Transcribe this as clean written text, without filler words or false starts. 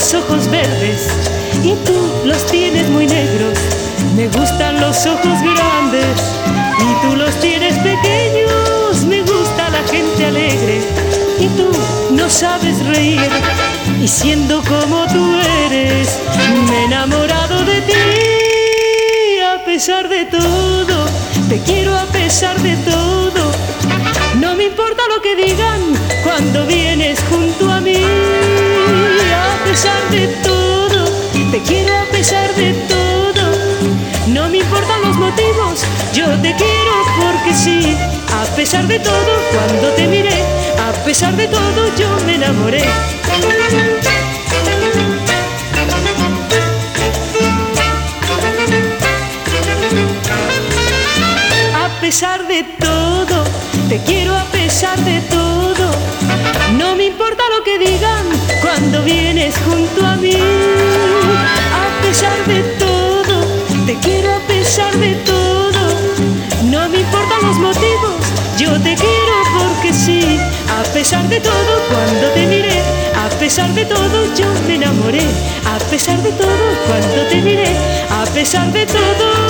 los ojos verdes y tú los tienes muy negros. Me gustan los ojos grandes y tú los tienes pequeños. Me gusta la gente alegre y tú no sabes reír. Y siendo como tú eres, me he enamorado de ti. A pesar de todo, te quiero a pesar de todo. No me importa lo que digan cuando vienes junto a mí. A pesar de todo, te quiero a pesar de todo. No me importan los motivos, yo te quiero porque sí. A pesar de todo, cuando te miré, a pesar de todo, yo me enamoré. A pesar de todo, te quiero a pesar de todo. No me importa lo que digan cuando vienes junto a mí. A pesar de todo, te quiero a pesar de todo. No me importan los motivos, yo te quiero porque sí. A pesar de todo, cuando te miré, a pesar de todo, yo me enamoré. A pesar de todo, cuando te miré, a pesar de todo.